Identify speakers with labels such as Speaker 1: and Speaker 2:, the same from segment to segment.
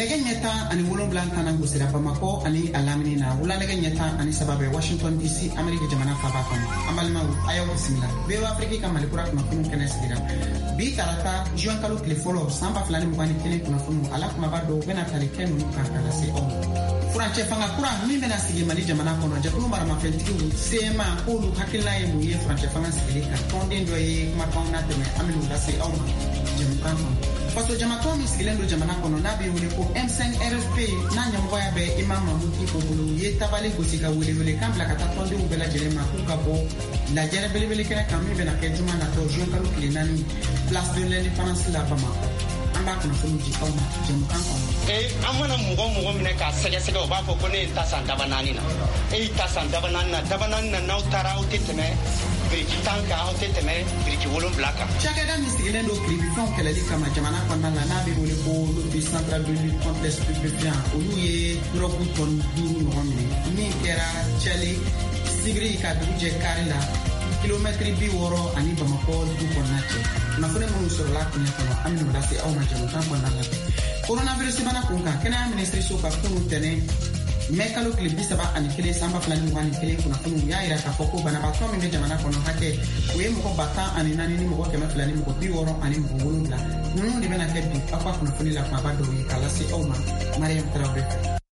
Speaker 1: nege nyeta ani wolonblan kana gusira Bamako ani alamini na wula nege nyeta ani sababe Washington DC Amerika jamana faba kono amalma ayaw bismillah be Afrika kamali kura kuna funu kene sigira bi tarata juin kalo telefolo samba flani mugani kele kuna funu ala kuma bado bena tali kenu kankala se o Franche fanga kura mi bena sigi mali jamana kono jakulu mara mafentiku sema kulu hakila ye muye Franche fanga sigilika tonde ndo ye makauna teme aminu dase au jamana Paso jamato mi sigilendo jamana kono nabi wule ko M5 RFP na nyamboya be imam mamuki ko bulu ye tabale gosika wule kambla kata tonde ubela jelema kuka bo la jere bele kena kami bena ke juma na to jon kalu kilinani place de l'indépendance la Bamako amba kono fulu jikoma jamana kono
Speaker 2: amana mugo mine ka sege o ba fo ko ne tasan dabanani na tasan dabanani na na utara utiteme biriki tanka utiteme biriki wolum blaka
Speaker 1: chakada misigilendo kribifon kelali kama jamana konna la nabi wole ko le central de lutte contre les stupéfiants oluye roku ton duru nomne ni era chali sigri ka duje karila kilometri bi woro ani Bamako du konnache na fone mo sur la kunya kono aminu dasi au ma jamana konna la coronavirus bana kunka kana ministry so ka kunu tene mekalo klibi saba ani kele samba flani ngani kele kuna kunu ya ira ka foko bana ba to mi jamana kono hake we mo ko bata ani nani ni mo ko kema flani mo ko bi woro ani mo wulula nunu ni bana kebi akwa kuna funi la kwa bado yi kala si oma Mariam Traoré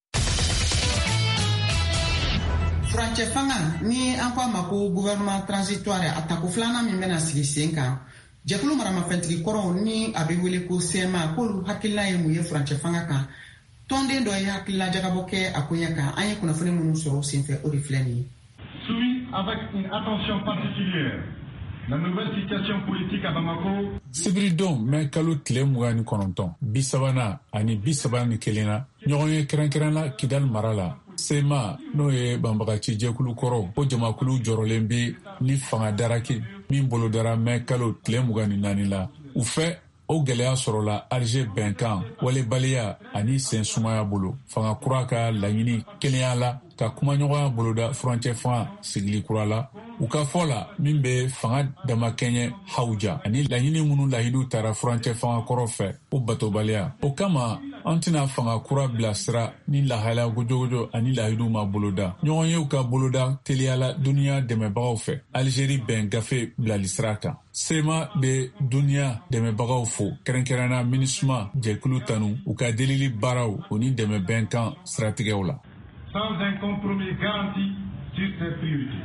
Speaker 1: Franche fanga ni akwa mako gouvernement transitoire atako flana mi mena sigi senka Jakulu marama fentiki koro ni abewele ko sema ko hakilla ye muye Franche fanga kan tonde ndo ya hakilla jagaboke akunya kan anye kuna fune munu soro senfe orifleni
Speaker 3: Suit avec une attention particulière la nouvelle situation politique à Bamako.
Speaker 4: Sibridon men kalo tile mugani kononton bisabana ani bisabani kelena nyogonye kerankerana kidal marala sema no ye bambagaci jekulu koro o jamakulu jorolembe ni fanga daraki min bolo dara men kalo tile mugani nani la u fɛ o gɛlɛya sɔrɔla Alger bɛnkan walebaliya ani sen sumaya bolo fanga kura ka laɲini kɛnɛya la ka kumaɲɔgɔnya boloda furancɛ fanga sigili kura la u ka fɔ la min bɛ fanga damakɛɲɛ hawuja ani laɲini minnu lahidu tara furancɛ fanga kɔrɔ fɛ o batobaliya o kama an tɛna fanga kura bila sira ni lahala gojogojo ani lahidu ma boloda ɲɔgɔn yew ka boloda teliyala duniya dɛmɛbagaw fɛ Algérie bɛn gafe bilali sira kan sema bɛ duniya dɛmɛbagaw fo kɛrɛnkɛrɛnna MINUSMA jɛkulu tanu u ka delili baaraw o ni dɛmɛ bɛnkan siratigɛw la
Speaker 3: sans un compromis garanti sur ces priorités.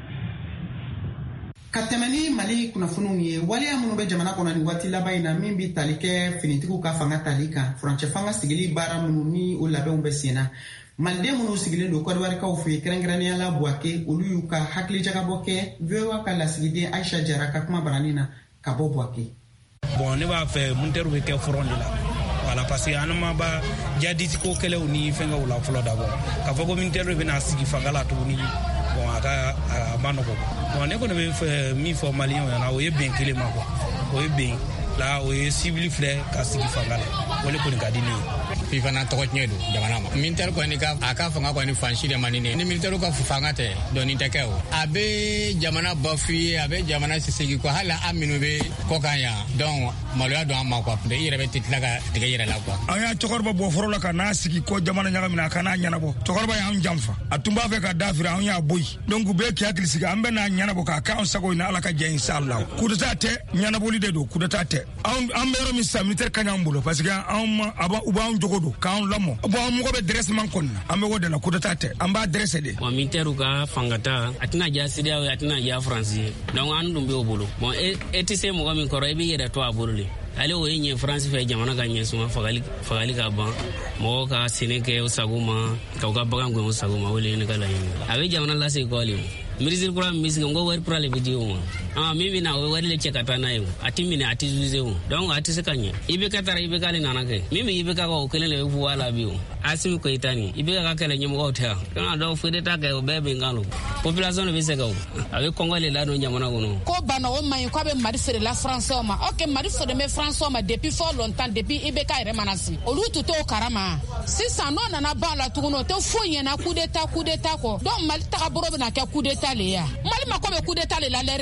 Speaker 1: Katemani Mali kunafunu ye waliya munu be jamana kono ni wati labai na min bi talike finitiku ka fanga talika Franche fanga sigili bara munu ni o labe umbe sena malde munu sigili do kodwari ka ufu kerengrani ala buake olu yuka hakli jagaboke vewa kala sigide Aisha Jaraka kuma baranina ka bo buake
Speaker 5: bon ne ba fe munteru be ke front la wala parce que anama ba jaditi ko kele oni fenga wala flo d'abord ka fogo munteru be na sigi fanga la to ni bon aka manoko bon ne ko ne be mi fo malien na o ye ben kele mako o ye ben la o ye civil flé ka sigi fanga la wala ko ni ka dini
Speaker 6: fi fana to nyedo jamana ma militaire ko ni ka aka fanga ko ni fanshi de manine ni militaire ko fanga te don ni takeo abe jamana bafi abe jamana sisigi ko hala aminu be ko kanya donc maloya do amma ko de ire be titlaga tige ire la ko
Speaker 7: aya tokorba bo forola ka nasigi ko jamana nyaga mina kana nyana bo tokorba ya jamfa atumba fe ka dafira on ya boy donc be ki akili siga ambe na nyana bo ka ka on sago ina ala ka je inshallah kudata te nyana boli de do kudata te on ambero mi sa militaire kanya mbulo parce que on aba uba on jogodo ka on lamo bo mo be dressman kon ambe wode na kudata te amba dresse de
Speaker 8: mo militaire ka fangata atina ja sidia atina ja français donc an dum be obolo bon etise mo mi koro e be yeda to abolo ale o yenye France fe jamana ka nyesuma fagali ka ban mo ka seneke o saguma ka ka bagango o saguma wole ne kala yin abe jamana la se ko ale mirizir kura misiga ngo wer prale video mo mimi na wer le chekata na yo atimi ne atizuze mo donc atise kanye ibe katara ibe kale nanake mimi ibe ka ko kelele fu wala biu asim ko itani ibe ka kale nyimo ko ta kana do fu de ta ka bebe ngalo population be se ka abe kongole la no jamana gono
Speaker 9: ko bana o mai ko be mari fere la France o ma OK mari fere me France o ma depuis fort longtemps depuis ibe ka re manasi olutu to karama si ça non na ba la tuno te fu nyena coup d'état ko donc mal ta boro na ka coup d'état le ya mal ma ko be coup d'état le la lere na ka coup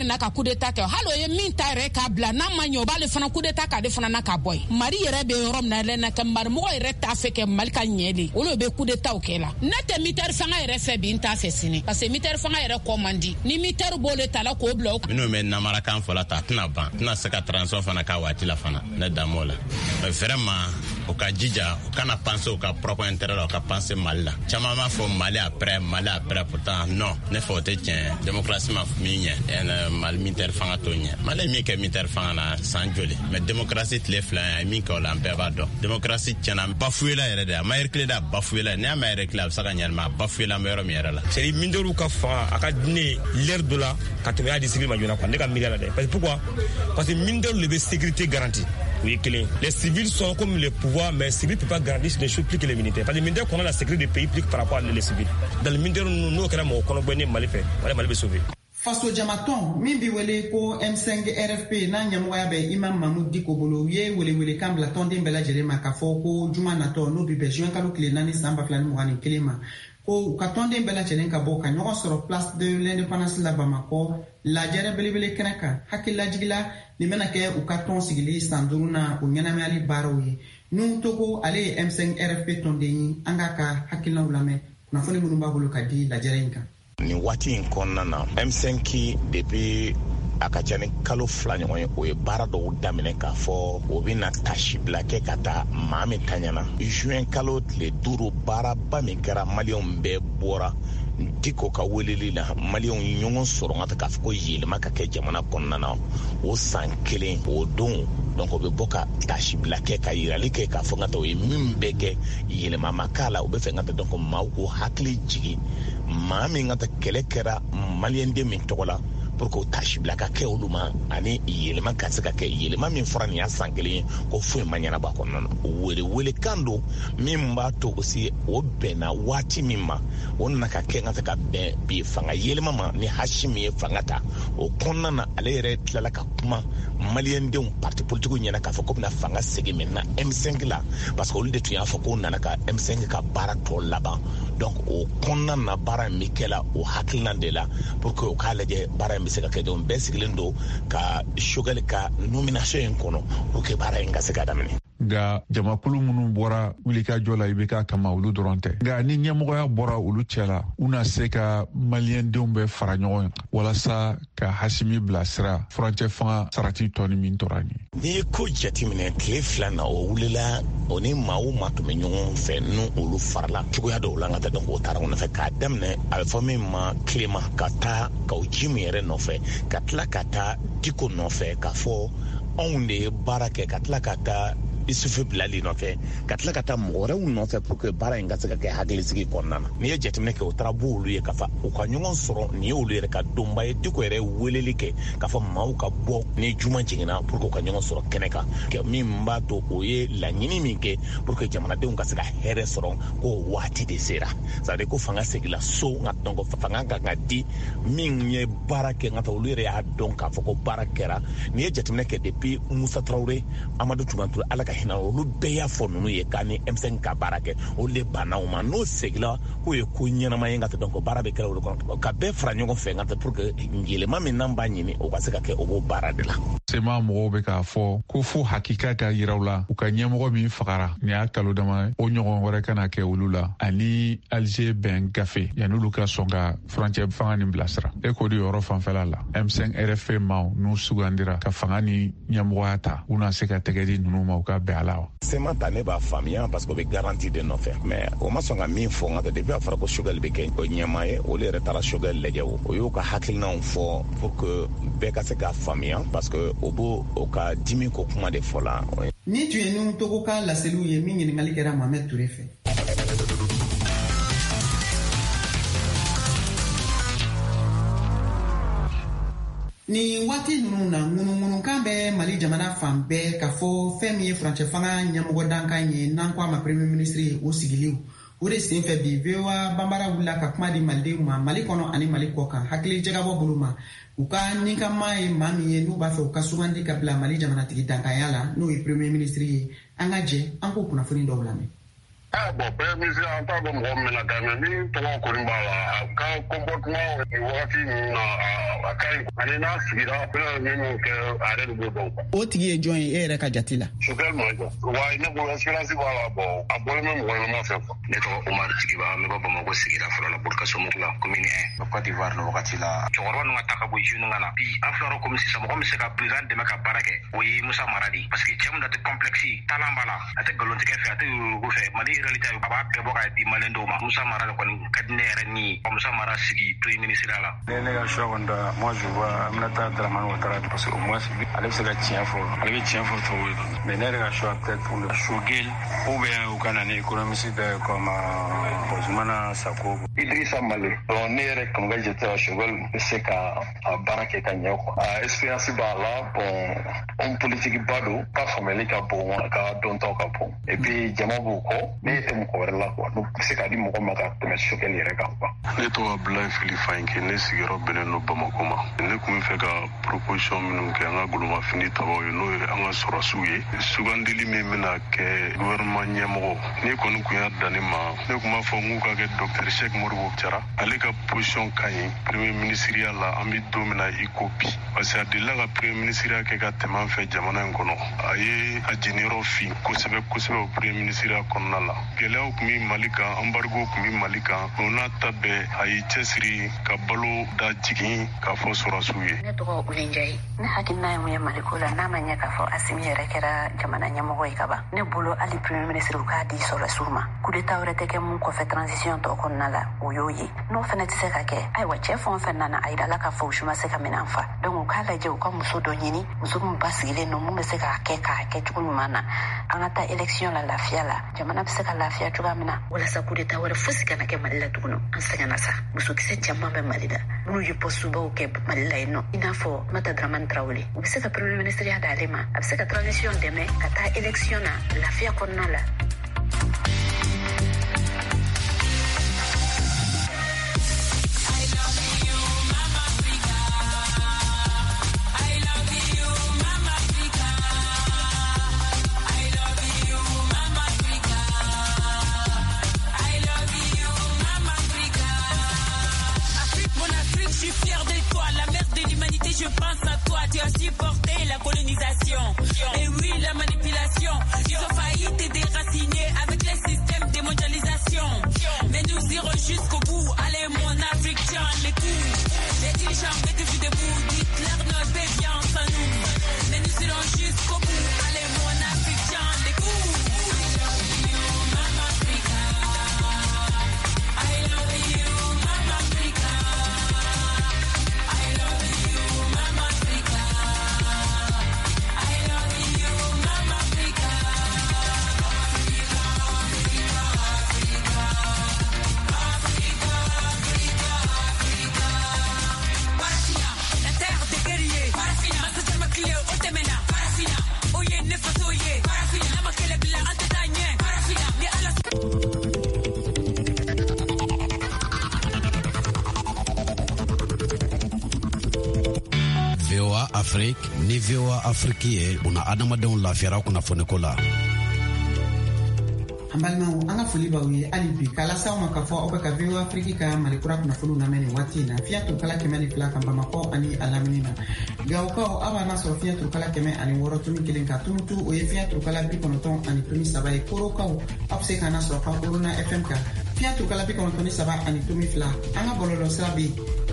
Speaker 9: coup d'état kɛ halo ye min ta yɛrɛ k'a bila n'a ma ɲɛ o b'ale fana coup d'état k'ale fana na ka bɔ ye mari yɛrɛ bɛ yɔrɔ min na yɛrɛ na kɛ marimɔgɔ yɛrɛ t'a fɛ kɛ mali ka ɲɛ de olu bɛ coup d'état kɛ la ne tɛ militaire fanga yɛrɛ fɛ bi n t'a fɛ sini parce que militaire fanga yɛrɛ kɔ man di ni militaire b'ole ta la k'o bila
Speaker 10: minnu bɛ namarakan fɔla ta tɛna ban tɛna se ka transition fana k'a waati la fana ne dam'o la mais vraiment o ka jija o kana penser o ka propre intérêt la o ka penser Mali la caman b'a fɔ Mali après pourtant non ne fɔ o tɛ tiɲɛ démocratie ma min ɲɛ Mali militaire fanga t'o ɲɛ Mali min kɛ militaire fanga na san joli mais démocratie tile fila ye min kɛ o la an bɛɛ b'a dɔn démocratie tiɲɛna an bafoué la yɛrɛ de a ma reculer da bafoué la n'i y'a ma reculer a bɛ se ka ɲɛnama a bafoué la an bɛ yɔrɔ min yɛrɛ la
Speaker 11: c'est militaire ka fanga a ka di ne l'ère de la ka tɛmɛ hali civil ma joona quoi ne ka miiriya la dɛ parce que pourquoi parce que militaire de bɛ sécurité garantie oui, les civils sont comme les pouvoirs, mais les civils ne peuvent pas garantir des choses plus que les militaires. Parce que les militaires connaissent la sécurité des pays plus que par rapport à les civils. Dans les militaires, nous, on a Mali fait. Mali est sauvé.
Speaker 1: Faso jamaton min bi wele ko M5 RFP na nyamoya be Imam Mahmoud Diko bolo ye wele kambla tonde mbela jerema ka fo ko juma na to no bi be juin kalo kile nani samba plan mo ganin kelema ko ka tonde mbela jeren ka bo ka nyogo soro place de l'indépendance la Bamako la jere belebele kenaka hakilla jigila ni mena ke u ka ton sigili sanduruna o nyaname ali baroye nu togo ale M5 RFP tonde yin anga ka hakilla ulame na foni munu ba bolo ka di la jerenka
Speaker 12: ni waati in kɔnɔna na M5 depuis a ka ca ni kalo fila ɲɔgɔn ye o ye baara dɔw daminɛ k'a fɔ o bɛna tasibila kɛ ka taa maa min ta ɲɛna juin kalo tile 5 baaraba min kɛra maliyɛnw bɛɛ bɔra Diko ka weleli la maliyɛnw ɲɔgɔn sɔrɔ ka k'a fɔ ko yɛlɛma ka kɛ jamana kɔnɔna na o san kelen o don donc o bɛ bɔ ka tasibila kɛ ka yirali kɛ k'a fɔ ka taa o ye min bɛɛ kɛ yɛlɛma ma k'a la o bɛ fɛ ka taa donc maaw ko hakili jigin maa min ka taa kɛlɛ kɛra maliyɛnden min tɔgɔ la pour que o tasibila ka kɛ olu ma ani yɛlɛma ka se ka kɛ yɛlɛma min fɔra nin y'a san kelen ye ko foyi ma ɲɛnabɔ a kɔnɔna na wele kan don min b'a to aussi o bɛnna waati min ma o nana ka kɛ ka se ka bɛn bi fanga yɛlɛma ma ni Hashimi ye fanga ta o kɔnɔna na ale yɛrɛ tilala ka kuma maliyɛndenw parti politique ɲɛna k'a fɔ ko bɛna fanga segin maintenant M5 la parce que olu de tun y'a fɔ ko nana ka M5 ka baara tɔ laban donc o kɔnɔna na baara min kɛla o hakilina de la pour que o k'a lajɛ baara bɛ se ka kɛ donc bɛɛ sigilen don ka Choguel ka nomination in kɔnɔ pour que baara in ka se ka daminɛ
Speaker 4: nga jamakulu minnu bɔra wulikajɔ la i bɛ ka kama olu dɔrɔn tɛ nga ni ɲɛmɔgɔya bɔra olu cɛ la u na se ka maliyɛndenw bɛ fara ɲɔgɔn walasa ka Hashimi bilasira furancɛ fanga sarati tɔni min tora ni
Speaker 12: n'i ye ko jateminɛ tile fila na o wulila o ni maa o maa tun bɛ ɲɔgɔn fɛ n'u olu farala cogoya dɔw la ka taa donc o taara o nɔfɛ k'a daminɛ a bɛ fɔ min ma tilema ka taa ka o ji min yɛrɛ nɔfɛ ka tila ka taa Diko nɔfɛ k'a fɔ anw de ye baara kɛ ka tila ka taa Isufu Bilali nɔfɛ ka tila ka taa mɔgɔ wɛrɛw nɔfɛ pour que baara in ka se ka kɛ hakilisigi kɔnɔna na n'i ye jateminɛ kɛ o taara bɔ olu ye ka fa u ka ɲɔgɔn sɔrɔ nin ye olu yɛrɛ ka donba ye Diko yɛrɛ weleli kɛ k'a fɔ maaw ka bɔ ni juma jiginna pour que u ka ɲɔgɔn sɔrɔ kɛnɛ kan min b'a to o ye laɲini min kɛ pour que jamanadenw ka se ka hɛrɛ sɔrɔ ko waati de sera c'est à dire ko fanga segila so nka donc fanga ka kan di min ye baara kɛ nka olu yɛrɛ y'a dɔn k'a fɔ ko baara kɛra n'i ye jateminɛ kɛ depuis Musa Traoré Amadu Tumaniture ala ka hinɛ olu bɛɛ y'a fɔ ninnu ye k'a ni M5 ka baara kɛ olu de banna o ma n'o segila k'o ye ko ɲɛnama ye nka tɛ donc baara bɛ kɛra olu kɔnɔ ka bɛɛ fara ɲɔgɔn fɛ nka tɛ pour que yɛlɛma min n'an b'a ɲini o ka se ka kɛ o b'o baara de la.
Speaker 4: sema mɔgɔw bɛ k'a fɔ ko fo hakika ka yiraw la u ka ɲɛmɔgɔ min fagara nin y'a kalo dama o ɲɔgɔn wɛrɛ kana kɛ olu la ani Alger bɛn gafe yan'olu ka sɔn ka furancɛ fanga nin bilasira e k'o di yɔrɔ fanfɛla la M5 RFP maaw n'u sugandira ka fanga ni ɲɛmɔgɔya ta u na se ka tɛgɛ di ninnu ma u ka bɛn a la wa.
Speaker 12: sema ta ne b'a faamuya parce que o bɛ garanti de nɔfɛ mais o ma sɔn ka min fɔ nka depuis a fɔra ko Choguel bɛ kɛ o ɲɛmaa ye olu yɛrɛ taara Choguel lajɛ o y'o ka hakilinaw fɔ pour que bɛɛ ka se k'a faamuya parce que o b'o o ka dimi ko kuma de fɔ la.
Speaker 1: ni tun ye ninnu togo ka laseliw ye min ɲininkali kɛra Mohamed Touré fɛ. ni waati ninnu na ŋunuŋunukan bɛ Mali jamana fan bɛɛ ka fɔ fɛn min ye furancɛ fanga ɲɛmɔgɔ dankan ye n'an ko a ma premier ministre ye o sigiliw o de sen fɛ bi VOA banbara wulila ka kuma di malidenw ma Mali kɔnɔ ani Mali kɔ kan hakili jagabɔ bolo ma u ka ninkama ye maa min ye n'u b'a fɛ u ka sugandi ka bila Mali jamanatigi dankanya la n'o ye premier ministre ye an ka jɛ an k'o kunnafoni dɔw lamɛn.
Speaker 13: bon premier ministre en tant que mɔgɔ min na kan min tɔgɔ kɔni b'a la a ka comportement wagati ninnu na a ka ɲi ani n'a sigira bɛna min kɛ a yɛrɛ de b'o dɔn.
Speaker 1: O tigi ye jɔn ye e yɛrɛ ka jate la?
Speaker 13: Sukɛli Mayiga wa ne bolo espérance b'a la bon a bɔlen bɛ mɔgɔ ɲɛnama fɛ quoi.
Speaker 14: Ne tɔgɔ Umar Jigiba n bɛ bɔ Bamakɔ sigira fɔlɔ la Burkinabe la commune 1 Côte d'Ivoire la wagati la cɛkɔrɔba ninnu ka ta ka bɔ jeune ka na bi an filɛ komi sisan mɔgɔ min se ka président dɛmɛ ka baara kɛ o ye Musa Mara de parce que cɛ min da tɛ complexe talent b'a la a tɛ nkalontigɛ fɛ a tɛ yurugu fɛ Mali réalité a b'a bɛɛ bɔ k'a di malien dɔw ma Musa Mara de kɔni ka di ne yɛrɛ ni Musa Mara sigi premier ministre la.
Speaker 15: Ne ka choix kɔni da moi je vois Aminata Dramane Ouattara parce que au moins ale bɛ se ka tiɲɛ fɔ ale bɛ tiɲɛ fɔ cogo ye mais ne yɛrɛ ka choix peut-être pour le Choguel ou bien u ka na ni économiste dɔ comme Ousmane Sako.
Speaker 16: Idrissa Male donc ne yɛrɛ kɔni ka jate la Choguel bɛ se ka a baara kɛ ka ɲɛ quoi expérience b'a la bon homme politique ba don ka faamuyali ka bon a ka dɔntaw ka bon et puis jama b'u kɔ ne tɛ mɔgɔ wɛrɛ la quoi donc bɛ se ka di mɔgɔ ma ka tɛmɛ Choguel yɛrɛ kan quoi.
Speaker 17: Ne tɔgɔ Abdoulaye Fili Fayinke ne sigiyɔrɔ bɛnnen don Bamako ma ne tun bɛ fɛ ka proposition minnu kɛ an ka golomafini tabaw ye n'o ye an ka sɔrɔsiw ye sugandili min bɛna kɛ gouvernement ɲɛmɔgɔ ni kɔni tun y'a dan ne ma ne tun b'a fɔ n k'u ka kɛ Dr Cheikh Modibo Jara ale ka position ka ɲi premier ministeriya la an bɛ don min na i ko bi parce que a delila ka premier ministeriya kɛ ka tɛmɛ an fɛ jamana in kɔnɔ a ye a jeniyɔrɔ fin kosɛbɛ kosɛbɛ o premier ministeriya kɔnɔna la gɛlɛyaw tun bɛ Mali kan embargo tun bɛ Mali kan o n'a ta bɛɛ a y'i cɛsiri ka balo da jigin k'a fɔ sɔrɔsiw ye.
Speaker 18: Ne tɔgɔ Ulenjayi ne hakilina ye mun ye Maliko la n'a ma ɲɛ k'a fɔ Asimi yɛrɛ kɛra jamana ɲɛmɔgɔ ye ka ban ne bolo hali premier ministre u k'a di sɔrɔsiw ma coup d'état wɛrɛ tɛ kɛ mun kɔfɛ transition tɔ kɔnɔna la o y'o ye n'o fana tɛ se ka kɛ ayiwa cɛ fɛn o fɛn nana a yirala k'a fɔ u ma se ka minɛn fa donc u k'a lajɛ u ka muso dɔ ɲini muso min ba sigilen don mun bɛ se k'a kɛ cogo ɲuman na an ka taa élection la lafiya la jamana bɛ se ka lafiya cogoya min na walasa coup d'état wɛrɛ fosi kana kɛ Mali la tuguni an sɛgɛnna sa musokisɛ caman bɛ Mali la minnu ye postubaw kɛ Mali la yen nɔ i n'a fɔ Mata Dramane Traoré u bɛ se ka premier ministre ya d'ale ma a bɛ se ka transition dɛmɛ ka taa élection na lafiya kɔnɔna la.
Speaker 19: Je pense à toi, tu as supporté la colonisation. Et oui, la manipulation. Ils ont failli te déraciner avec les systèmes de mondialisation. Mais nous irons jusqu'au bout. Allez, mon Africain, les coups. Les dirigeants mettez-vous debout. Hitler ne fait bien sans nous. Mais nous irons jusqu'au bout. Allez, mon Africain, les coups. Mama Africa. I love you, Mama Africa. I love you. Mama Africa, I love you, Mama Africa. Africa, Africa, Africa. Parafina, la terre des guerriers. Parafina, Master Makile, Otemena. Parafina, Oye Nefasoye. Parafina, Namakele Bila Antetanye. Parafina, ni ala.
Speaker 20: VOA Afrique ni VOA Afrique ye una adamadenw lafiyara kunnafoniko la.
Speaker 1: An balimaw an ka foli b'aw ye hali bi k'a lase aw ma k'a fɔ aw bɛ ka VOA Afrique ka Malikura kunnafoniw lamɛn nin waati in na fiɲɛ turukala 102 kan Bamakɔ ani a lamini na Gawokaw aw b'a sɔrɔ fiɲɛ turukala 106.1 ka Tumutu o ye fiɲɛ turukala 93 ye Korokaw aw bɛ se k'an sɔrɔ Pakuruna FM kan fiɲɛ turukala 93.2 an ka bɔlɔlɔ sira bɛ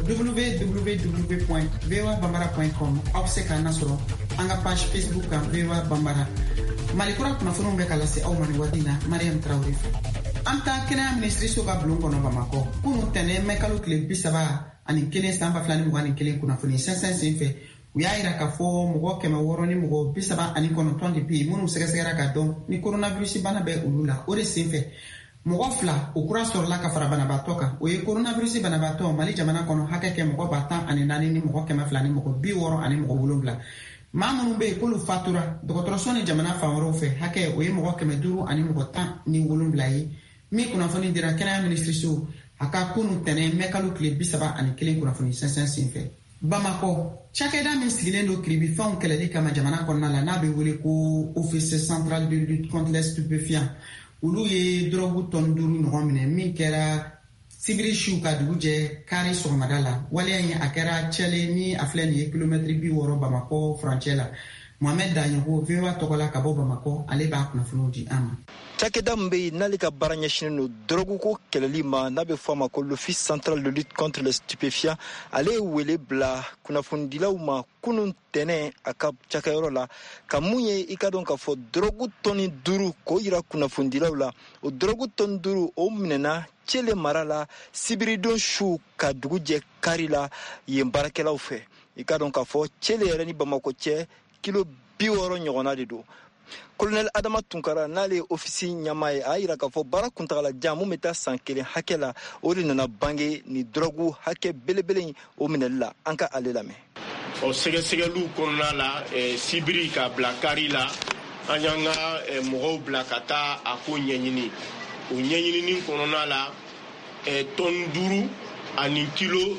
Speaker 1: www.voabambara.com aw bɛ se k'an sɔrɔ an ka page Facebook kan VOA Bambara. Malikura kunnafoniw bɛ ka lase aw ma nin waati in na Mariam Traoré fɛ. An ta kɛnɛya minisiriso ka bulon kɔnɔ Bamakɔ kunun tɛnɛn mɛ kalo tile 31 san 2021 kunnafoni sɛnsɛn senfɛ u y'a yira k'a fɔ mɔgɔ 600 ni mɔgɔ 39 de bɛ yen minnu sɛgɛsɛgɛra ka dɔn ni coronavirus bana bɛ olu la o de senfɛ mɔgɔ 2 o kura sɔrɔla ka fara banabaatɔ kan o ye coronavirus banabaatɔ Mali jamana kɔnɔ hakɛ kɛ mɔgɔ 104 ni mɔgɔ 200 ni mɔgɔ 60 ani mɔgɔ 7 maa minnu bɛ yen k'olu fatura dɔgɔtɔrɔso ni jamana fan wɛrɛw fɛ hakɛ o ye mɔgɔ 500 ani mɔgɔ 17 ye min kunnafoni dira kɛnɛya minisiriso a ka kunun tɛnɛn mɛ kalo tile 31 kunnafoni sɛnsɛn senfɛ. Bamakɔ cakɛda min sigilen don kiribifɛnw kɛlɛli kama jamana kɔnɔna la n'a bɛ wele ko office central de lutte contre les stupéfiants olu ye drogue ton 5 ɲɔgɔn minɛ min kɛra sibiri siw ka dugu jɛ kari sɔgɔmada la. Waleya in a kɛra cɛle ni a filɛ nin ye kilomɛtiri 60 Bamako furancɛ la. Mohamed Danyogo VOA tɔgɔ la ka bɔ Bamako, ale b'a kunnafoniw di an ma.
Speaker 21: Cakɛda min bɛ yen n'ale ka baara ɲɛsinnen don drogue ko kɛlɛli ma n'a bɛ fɔ a ma ko l'office central de lutte contre les stupéfiants, ale ye wele bila kunnafonidilaw ma kunun tɛnɛ a ka cakɛyɔrɔ la ka mun ye i ka dɔn k'a fɔ drogue tɔni 5 k'o yira kunnafonidilaw la. O drogue tɔni 5 o minɛna Cele mara la sibiridon su ka dugu jɛ kari la yen baarakɛlaw fɛ. I ka dɔn k'a fɔ Cele yɛrɛ ni Bamako cɛ kilo 60 ɲɔgɔnna de don. Colonel Adama Tunkara n'ale ye ofisi ɲama ye a yira k'a fɔ baara kuntagala jan mun bɛ taa san 1 hakɛ la o de nana bange ni drogue hakɛ belebele in o minɛli la. An ka ale lamɛn.
Speaker 22: O sɛgɛsɛgɛliw kɔnɔna la sibiri ka bila kari la an y'an ka mɔgɔw bila ka taa a ko ɲɛɲini. O ɲɛɲinini kɔnɔna la tɔn 5 ani kilo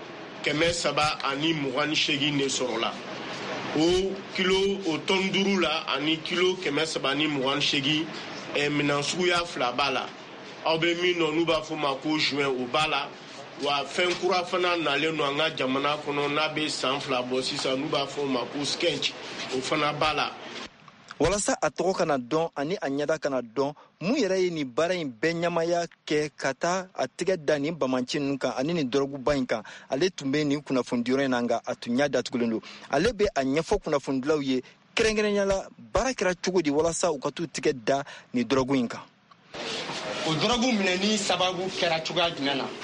Speaker 22: 328 de sɔrɔla. O kilo o tɔn 5 la ani kilo 328 minan suguya 2 b'a la. Aw bɛ min dɔn n'u b'a fɔ ma ko juin o b'a la. Wa fɛn kura fana nalen don an ka jamana kɔnɔ n'a bɛ san 2 bɔ sisan n'u b'a fɔ ma ko sketch o fana b'a la.
Speaker 21: Walasa a tɔgɔ kana dɔn ani a ɲɛda kana dɔn mun yɛrɛ ye nin baara in bɛɛ ɲamaya kɛ ka taa a tɛgɛ da nin bamanci ninnu kan ani nin dɔrɔguba in kan. Ale tun bɛ nin kunnafonidiyɔrɔ in na nka a tun ɲa datugulen don. Ale bɛ a ɲɛfɔ kunnafonidilaw ye kɛrɛnkɛrɛnya la baara kɛra cogo di walasa u ka t'u tɛgɛ da nin dɔrɔgu in kan.
Speaker 2: O dɔrɔgu minɛni sababu kɛra cogoya jumɛn na?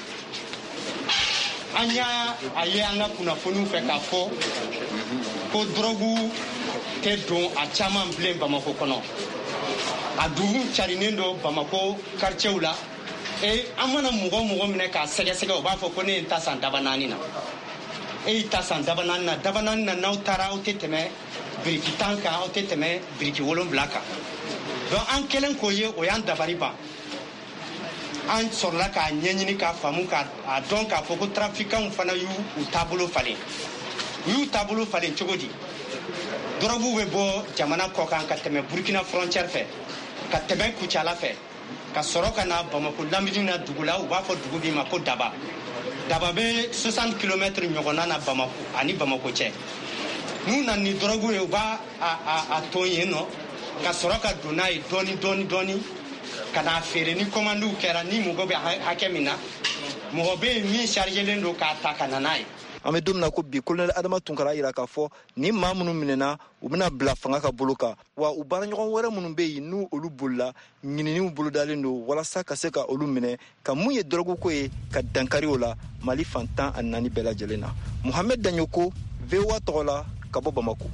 Speaker 2: An y'a ye an ka kunnafoniw fɛ k'a fɔ ko dɔrɔgu tɛ don a caman bilen Bamako kɔnɔ. A dugu carinen don Bamako quartier la. An mana mɔgɔ minɛ k'a sɛgɛsɛgɛ o b'a fɔ ko ne ye n ta san daba 4 na. E y'i ta san daba 4 na, daba 4 na n'aw taara aw tɛ tɛmɛ biriki 10 kan, aw tɛ tɛmɛ biriki 7 kan. Donc an kɛlen k'o ye o y'an dabari ban. An sɔrɔla k'a ɲɛɲini k'a faamu k'a dɔn k'a fɔ ko trafiquants fana y'u taabolo falen. U y'u taabolo falen cogo di? Drogue bɛ bɔ jamana kɔ kan ka tɛmɛ Burkina frontière fɛ, ka tɛmɛ Kucala fɛ, ka sɔrɔ ka na Bamako lamini na dugu la u b'a fɔ dugu min ma ko Daba. Daba bɛ 60 km ɲɔgɔnna na Bamako ani Bamako cɛ. N'u nana ni drogue ye u b'a a ton yen nɔ ka sɔrɔ ka don n'a ye dɔɔni ka n'a feere ni commandes kɛra ni mɔgɔ bɛ hakɛ min na mɔgɔ bɛ yen min chargelen don k'a ta ka na n'a ye.
Speaker 21: An bɛ don min na ko bi Colonel Adama Tunkara yira k'a fɔ ni maa minnu minɛna u bɛna bila fanga ka bolo kan wa u baaraɲɔgɔn wɛrɛ minnu bɛ yen n'u olu bolila ɲininiw bolodalen don walasa ka se ka olu minɛ ka mun ye dɔrɔgu ko ye ka dankari o la Mali fantan ani 4 bɛɛ lajɛlen na. Mohamed Danyoko VOA tɔgɔ la ka bɔ Bamako.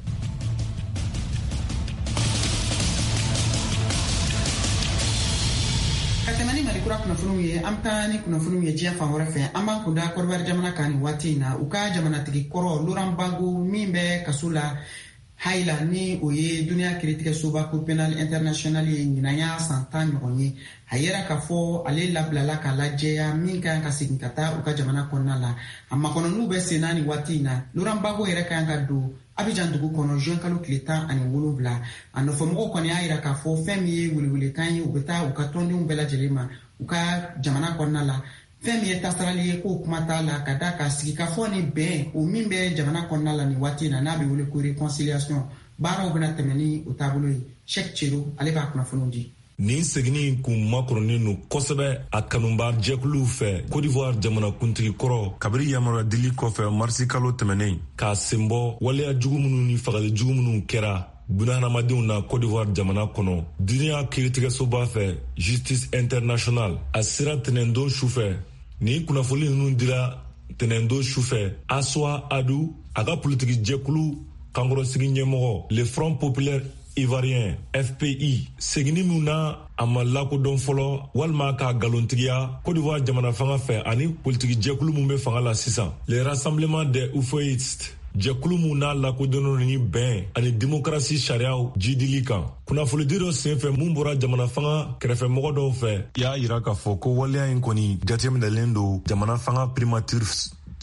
Speaker 1: Ka tɛmɛ ni Malikura kunnafoniw ye an bɛ taa ni kunnafoniw ye diɲɛ fan wɛrɛ fɛ an b'an kun da Côte d'Ivoire jamana kan nin waati in na u ka jamanatigi kɔrɔ Laurent Gbagbo min bɛ kaso la Haïla ni o ye duniya kiiritigɛsoba Cour pénale internationale ye ɲinan y'a san 10 ɲɔgɔn ye a yera k'a fɔ ale labilala ka lajɛya min ka ka segin ka taa u ka jamana kɔnɔna la a makɔnɔniw bɛ sen na nin waati in na Laurent Gbagbo yɛrɛ ka kan ka don Abidjan dugu kɔnɔ juin kalo tile 17 a nɔfɛmɔgɔw kɔni y'a yira k'a fɔ fɛn min ye welewelekan ye u bɛ taa u ka tɔndenw bɛɛ lajɛlen ma u ka jamana kɔnɔna la fɛn min ye tasarali ye k'o kuma t'a la ka da ka sigi ka fɔ ni bɛn o min bɛ jamana kɔnɔna la nin waati in na n'a bɛ wele ko réconciliation baaraw bɛna tɛmɛ ni o taabolo ye Cheikh Celo ale b'a kunnafoniw di.
Speaker 23: Nin seginni kun makɔrɔnen no kosɛbɛ a kanuba jɛkuluw fɛ Côte d'Ivoire jamanakuntigi kɔrɔ kabiri yamaruya dili kɔfɛ marisi kalo tɛmɛnen k'a senbɔ waleya jugu minnu ni fagali jugu minnu kɛra bunahadamadenw na Côte d'Ivoire jamana kɔnɔ duniya kiiritigɛsoba fɛ Justice International a sera tɛnɛndon sufɛ ni kunnafoni ninnu dira tɛnɛndon sufɛ Assoua Adou a ka politiki jɛkulu kankɔrɔsigi ɲɛmɔgɔ Le Front Populaire Ivoirien FPI seginni min na a ma lakodɔn fɔlɔ walima k'a galontigiya Côte d'Ivoire jamana fanga fɛ ani politiki jɛkulu min bɛ fanga la sisan le Rassemblement des Oufouistes jɛkulu min n'a lakodɔnnen ni bɛn ani démocratie sariyaw jidili kan kunnafonidi dɔ senfɛ mun bɔra jamana fanga kɛrɛfɛmɔgɔ dɔw fɛ y'a yira k'a fɔ ko waleya in kɔni jateminɛlen don jamana fanga primature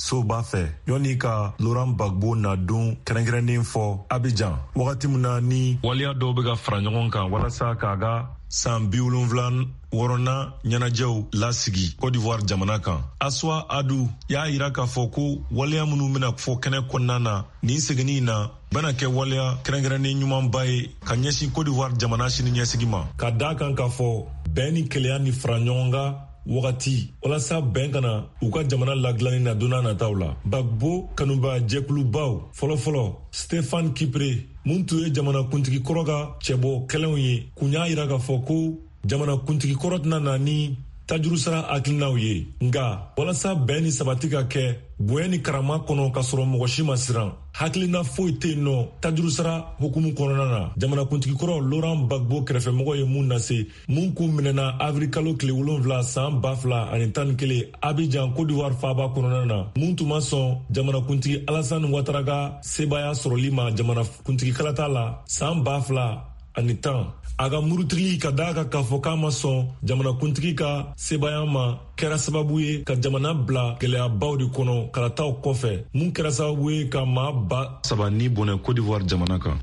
Speaker 23: so b'a fɛ yɔni ka Laurent Gbagbo na don kɛrɛnkɛrɛnnen fɔ Abidjan wagati min na ni waliya dɔw bɛ ka fara ɲɔgɔn kan walasa k'a ka san 76 ɲɛnajɛw lasigi Côte d'Ivoire jamana kan. Aswa Adu y'a yira k'a fɔ ko waliya minnu bɛna fɔ kɛnɛ kɔnɔna na nin seginni na bɛna kɛ waliya kɛrɛnkɛrɛnnen ɲumanba ye ka ɲɛsin Côte d'Ivoire jamana sini ɲɛsigi ma. Ka d'a kan k'a fɔ bɛn ni keleya ni fara ɲɔgɔn kan wagati walasa bɛn kana u ka jamana ladilanni na donna nataw la. Gbagbo kanuba jɛkulubaw fɔlɔfɔlɔ Stéphane Kipre mun tun ye jamana kuntigi kɔrɔ ka cɛbɔ kɛlɛnw ye kun y'a yira k'a fɔ ko jamana kuntigi kɔrɔ tɛna na ni tajuru sara hakilinaw ye nga walasa bɛn ni sabati ka kɛ bonya ni karama kɔnɔ ka sɔrɔ mɔgɔ si ma siran hakilina foyi tɛ yen nɔ tajuru sara hukumu kɔnɔna na jamana kuntigi kɔrɔ Laurent Gbagbo kɛrɛfɛmɔgɔ ye mun lase mun kun minɛna avril kalo tile 7 san 2011 Abidjan Côte d'Ivoire faaba kɔnɔna na mun tun ma sɔn jamana kuntigi Alassane Ouattara ka sebaya sɔrɔli ma jamana kuntigi kalata la san 2010 a ka murutigi ka d'a kan k'a fɔ k'a ma sɔn jamana kuntigi ka sebaya ma kɛra sababu ye ka jamana bila gɛlɛyabaw de kɔnɔ kalataw kɔfɛ mun kɛra sababu ye ka maa ba 3 ni bɔnɛ Côte d'Ivoire jamana kan.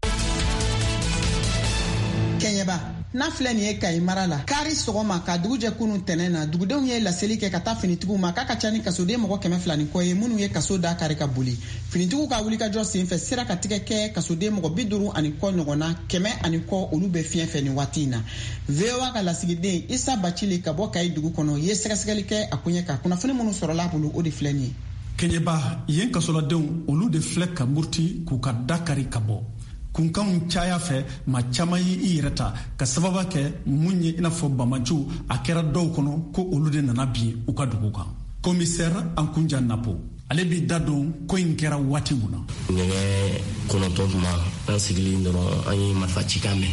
Speaker 1: Kenyaba n'a filɛ nin ye Kayi mara la kari sɔgɔma ka dugu jɛ kunun tɛnɛn na dugudenw ye laseli kɛ ka taa finitigiw ma k'a ka ca ni kasoden mɔgɔ 200 ni kɔ ye minnu ye kaso da kari ka boli finitigiw ka wulikajɔ senfɛ sera ka tigɛ kɛ kasoden mɔgɔ 50 ani kɔ ɲɔgɔnna 100 ani kɔ olu bɛ fiɲɛ fɛ nin waati in na. VOA ka lasigiden Isa Bacili ka bɔ Kayi dugu kɔnɔ ye sɛgɛsɛgɛli kɛ a kuɲɛ kan kunnafoni minnu sɔrɔla a bolo o de filɛ nin ye.
Speaker 3: Kenyaba yen kasoladenw olu de filɛ ka murti k'u ka da kari ka bɔ. Kunkanw caya fɛ ma caman ye I yɛrɛ ta ka sababa kɛ mun ye ina fɔ Bamajo a kɛra dɔw kɔnɔ ko olu de nana bi u ka dugu kan. Commissaire Ankunja Napo ale b'i da don ko in kɛra waati mun na.
Speaker 5: Nɛgɛ 9 tuma an sigilen dɔrɔn an ye marifa cikan mɛn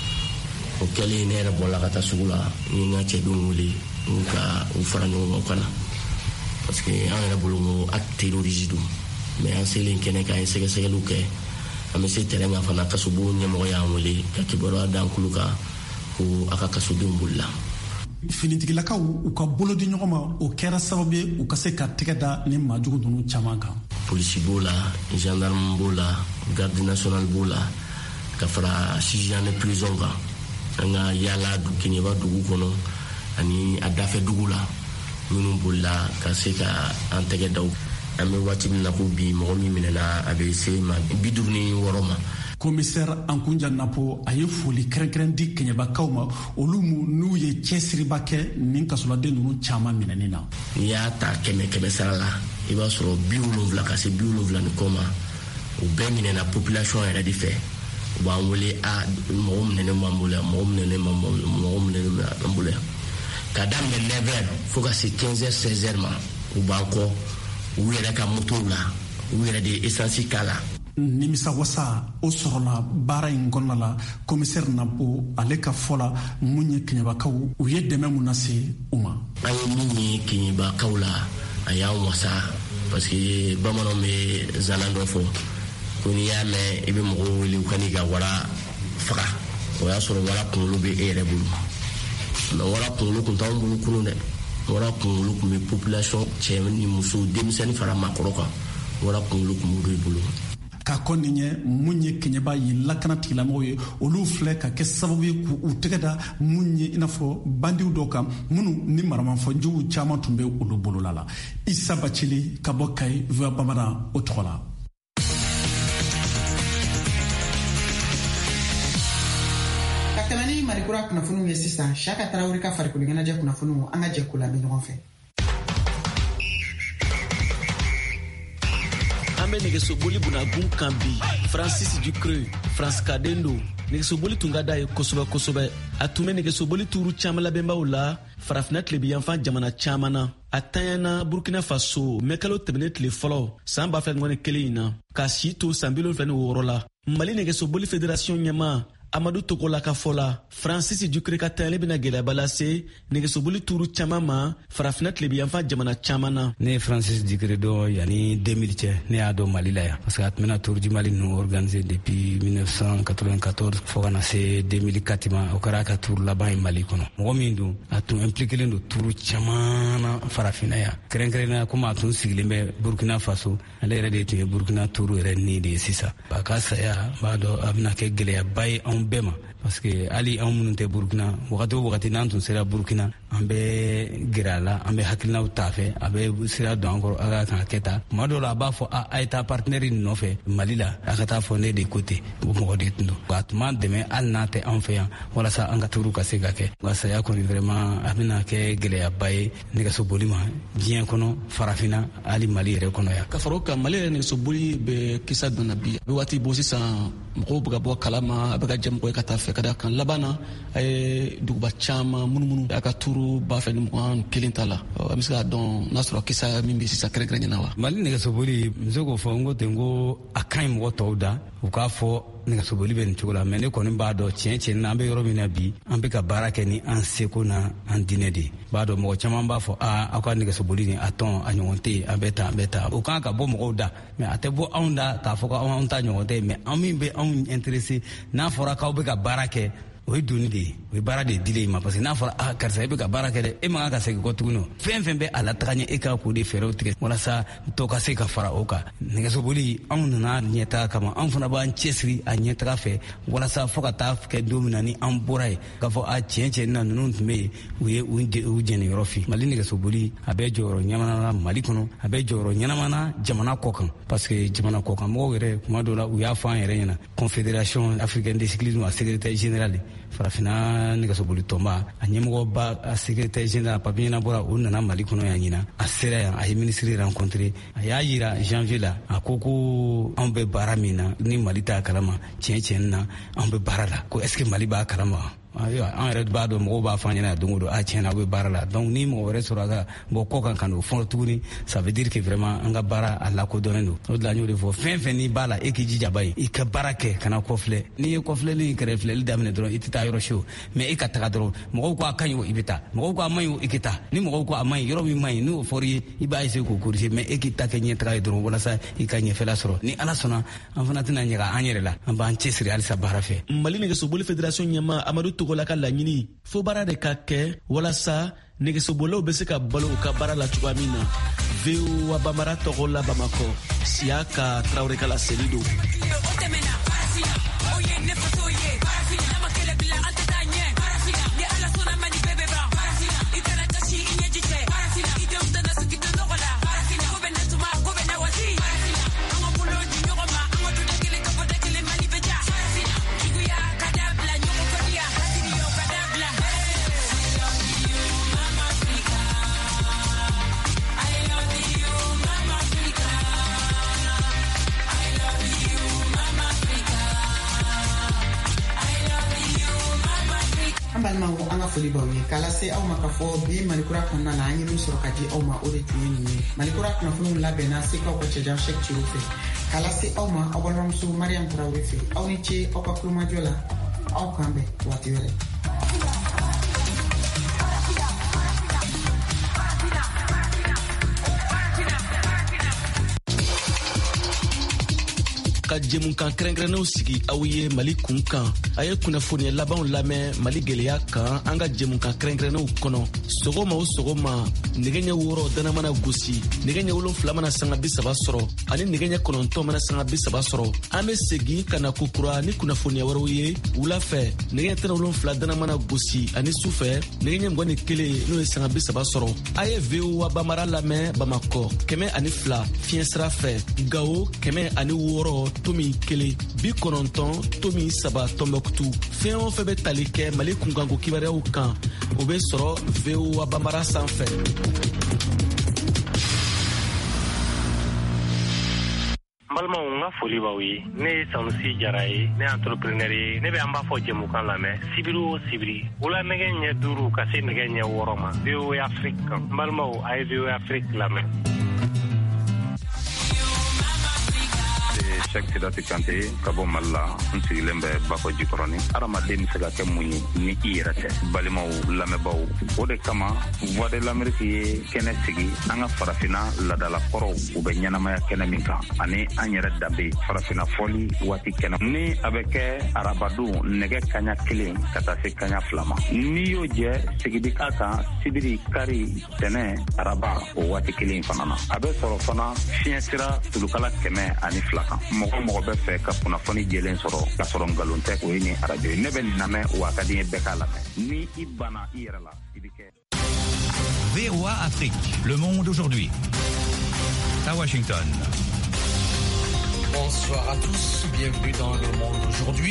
Speaker 5: o kɛlen ne yɛrɛ bɔra ka taa sugu la n ye n ka cɛdenw wele ka u fara ɲɔgɔn kan u ka na parce que an yɛrɛ bolo ko acte terroriste don mais an selen kɛnɛ kan an ye sɛgɛsɛgɛliw kɛ an bɛ se terrain kan fana kasobo ɲɛmɔgɔ y'an wele ka kibaruya d'an kulo kan ko a ka kasodenw bolila.
Speaker 3: Finitigilakaw u ka bolo di ɲɔgɔn ma o kɛra sababu ye u ka se ka tɛgɛ da ni maajugu ninnu caman kan.
Speaker 5: Polisi b'o la gendarme b'o la garde nationale b'o la ka fara 6 ans de prison kan an ka yaala Kenyaba dugu kɔnɔ ani a dafɛ dugu la minnu bolila ka se ka an tɛgɛ da an bɛ waati min na ko bi mɔgɔ min minɛna a bɛ se ma 56 ma.
Speaker 3: Commissaire Ankunja Napo a ye foli kɛrɛnkɛrɛn di Kenyabakaw ma olu n'u ye cɛsiriba kɛ nin kasoladen ninnu caman minɛni na.
Speaker 5: N'i y'a ta 100 sara la i b'a sɔrɔ 70 ka se 70 ni kɔ ma o bɛɛ minɛna population yɛrɛ de fɛ u b'an wele a mɔgɔ minɛnen b'an bolo yan mɔgɔ minɛnen b'an bolo yan ka daminɛ 9h fo ka se 15h 16h ma u b'an kɔ u yɛrɛ ka motow la u yɛrɛ de essence k'a la.
Speaker 3: Nimisa wasa o sɔrɔla baara in kɔnɔna la commissaire Napo ale ka fɔ la mun ye Kenyabakaw u ye dɛmɛ mun lase u ma.
Speaker 5: An ye min ye Kenyabakaw la a y'an wasa parce que bamananw bɛ zalan dɔ fɔ ko n'i y'a mɛn i bɛ mɔgɔw wele u ka n'i ka wara faga o y'a sɔrɔ wara kunkolo bɛ e yɛrɛ bolo mais wara kunkolo tun t'anw bolo kunun dɛ wara kunkolo tun bɛ population cɛ ni muso denmisɛnnin fara maakɔrɔ kan wara kunkolo tun b'o bolo.
Speaker 3: Ka kɔ nin ye mun ye Kenyaba ye lakana tigilamɔgɔw ye olu filɛ ka kɛ sababu ye k'u tɛgɛ da mun ye i n'a fɔ bandiw dɔw kan minnu ni maramafɛnjuguw caman tun bɛ olu bolola la. Isa Bacili ka bɔ Kayi VOA Bamanan o tɔgɔ la.
Speaker 1: Ka tɛmɛ ni Marikura kunnafoniw ye sisan Saka Tarawele ka farikolo ɲɛnajɛ kunnafoniw an ka jɛ k'o lamɛn ɲɔgɔn fɛ.
Speaker 6: An bɛ nɛgɛsoboli bunakun kan bi Francis Ducreux France Kadendo nɛgɛsoboli tun ka d'a ye kosɛbɛ a tun bɛ nɛgɛsoboli tuuru caman labɛnbaw la farafinna tilebiyanfan jamana caman na a tanyana Burkina Faso mɛkalo tɛmɛnen tile fɔlɔ san 2021 in na k'a si to san 76 la Mali nɛgɛsoboli fédération ɲɛma Amadou Togola ka fola Francis Dukre ka tele bina gele balase negesobuli turu chamama farafina klebi yanfa jamana chamana
Speaker 7: ne Francis Dukre do yani 2000 ne ado Malila ya parce que atmena tour du Mali nous organisé depuis 1994 fogana c'est 2004 ma okara ka tour là-bas en Mali kono mo mindu atu impliqué len do tour chamana farafina ya krenkrena kuma atu siglembe Burkina Faso ale rede te Burkina tour re ni de sisa bakasa ya bado abna ke gele ya bay on bema parce que ali on munte Burkina wakati nantun sera Burkina ambe girala ambe hakilna utafe abe sera do encore aga kan keta madola ba fo a eta partenaire no fe Malila akata fo ne de côté mo de tundo batman deme alnate en fait wala sa anga turu ka sega ke wasa ya ko vraiment amina ke gele ya bay ne ga so bolima bien kono farafina ali Mali re kono ya
Speaker 6: ka faroka Mali ne so boli be kisa do nabi be wati bosi sa mo buga bo kalama abaga jam ko kata fe kada kan labana ay duba chama munumunu aka turu ba fe ni mo kelintala amisa don nasro kisa mimbi sisa kregre na wa
Speaker 7: Mali ne ga so boli mzoko fo ngo tengo akan mo tawda uka fo ne ga so boli ben chula mene ko ni ba do chen na be yoro mina bi ambe ka baraka ni an seko na an dinedi ba do mo chama ba fo akwa ne ga so boli ni aton anyonte abeta uka ka bo mo da me atebo onda ka fo ka on ta nyonte me ami be on intéressé na fora ka be ka baraka o duni de o bara de dile ma parce que na fora karsa e be ka baraka de e ma ka se ko tuno fen be ala tanya e ka ko de fero tige wala sa to ka se ka fara o ka ne ga so boli an na nyeta kama an funa ba an chesri an nyeta fe wala sa fo ka ta ke domina ni an borai ka fo a chenche na nunu me u jeni rofi Mali ne ga so boli abe joro nyamana Mali kono abe joro nyamana jamana kokan parce que jamana kokan mo were kuma do la u ya fa yere nyana Confédération africaine de cyclisme a secrétaire général farafina ne ga so boli tomba anyemo ba a secrétaire général papina bora o nana Mali kono ya nyina a sera ya a ministre rencontré ya yira janvier la akoko on be baramina ni Mali ta kalama chen na on be barala ko est-ce que Mali ba kalama ayo an yɛrɛ b'a dɔn mɔgɔw b'a fɔ an ɲɛna don o don a tiɲɛna a bɛ baara la donc ni mɔgɔ wɛrɛ sɔrɔ a ka bɔ kɔ kan ka n'o fɔ tuguni ça veut dire que vraiment an ka baara a lakodɔnnen don o de la n y'o de fɔ fɛn fɛn n'i b'a la e k'i jija ba ye i ka baara kɛ kana kɔfilɛ n'i ye kɔfilɛli in kɛrɛfilɛli daminɛ dɔrɔn i tɛ taa yɔrɔ si o mais e ka taga dɔrɔn mɔgɔw ko a ka ɲi o i bɛ taa mɔgɔw ko a man ɲi o i k'i taa ni mɔgɔw ko a man ɲi yɔrɔ min man ɲi n'o fɔra i ye i b'a essayer k'o corriger mais e k'i ta kɛ ɲɛtaga ye dɔrɔn walasa i ka ɲɛfɛla sɔrɔ ni Ala sɔnna an fana tɛna ɲaga an yɛrɛ la an b'an cɛsiri halisa baara fɛ
Speaker 6: Mali Nɛgɛsoboli Fédération ɲɛma Amadou Togola ka laɲini fo baara de ka kɛ walasa nɛgɛsobolilaw bɛ se ka balo u ka baara la cogoya min na VOA Bambara tɔgɔ la Bamakɔ Siaka Traoré ka laseli don
Speaker 1: foli baw ye kala se aw ma ka fɔ bi malikura kɔnɔna na an ye min sɔrɔ ka di aw ma o de tun ye nin ye malikura kunnafoniw labɛnna sekaw ka cɛjan Sɛk Ciro fɛ kala se aw ma aw balimamuso Mariam Traoré fɛ aw ni ce aw ka kulomajɔ la aw kan bɛn waati wɛrɛ
Speaker 6: ka jɛmunkan kɛrɛnkɛrɛnnenw sigi aw ye Mali kunkan a ye kunnafoniya labanw lamɛn Mali gwɛlɛya kan an ka jɛmunkan kɛrɛnkɛrɛnnenw kɔnɔ sɔgɔma o sɔgɔma nɛgɛ ɲɛ 6 dana mana gosi nɛgɛ ɲɛ 7 mana sanga 30 sɔrɔ ani nɛgɛ ɲɛ 9 mana sanga 30 sɔrɔ an bɛ segin ka na kokura ni kunnafoniya wɛrɛw ye wula fɛ nɛgɛ ɲɛ 17 dana mana gosi ani sufɛ nɛgɛ ɲɛ 21 n'o ye sanga 30 sɔrɔ a ye VOA Bambara lamɛn Bamakɔ 102 fiɲɛsira fɛ Gao 106 tomi 1 90 tomi 3 Tombouctou fɛn o fɛn bɛ tali kɛ Mali kunkanko kibaruyaw kan o bɛ sɔrɔ VOA Bambara sanfɛ.
Speaker 8: balimaw n ka foli b'aw ye ne ye Sanusi Jara ye ne ye entrepreneur ye ne bɛ an b'a fɔ jɛmukan lamɛn sibiri o sibiri wula nɛgɛ ɲɛ 5 ka se nɛgɛ ɲɛ 6 ma VOA Afrique kan n balimaw a ye VOA Afrique lamɛn.
Speaker 9: Cheikh Sidati Kanté ka bɔ Mali la n sigilen bɛ Bafo Jikɔrɔni. Adamaden bɛ se ka kɛ mun ye ni i yɛrɛ tɛ. Balimaw lamɛnbaaw, o de kama Voix de l'Amérique ye kɛnɛ sigi an ka farafina ladalakɔrɔw u bɛ ɲɛnamaya kɛnɛ min kan ani an yɛrɛ danbe farafina fɔli waati kɛnɛ. Ni a bɛ kɛ arabadon nɛgɛ kaɲa 1 ka taa se kaɲa 2 ma. N'i y'o jɛ sigidi k'a kan sibiri kari tɛnɛ araba o waati 1 fana na. A bɛ sɔrɔ fana fiɲɛ sira tulukala 102 kan. Mɔgɔ bɛ fɛ ka kunnafoni jɛlen sɔrɔ ka sɔrɔ nkalon tɛ o ye ni arajo ye. Ne bɛ nin lamɛn wa ka di n ye bɛɛ k'a lamɛn. Ni i banna i yɛrɛ la i bɛ kɛ.
Speaker 10: VOA Afrique, le monde aujourd'hui. À Washington.
Speaker 11: Bonsoir à tous, bienvenue dans le monde aujourd'hui.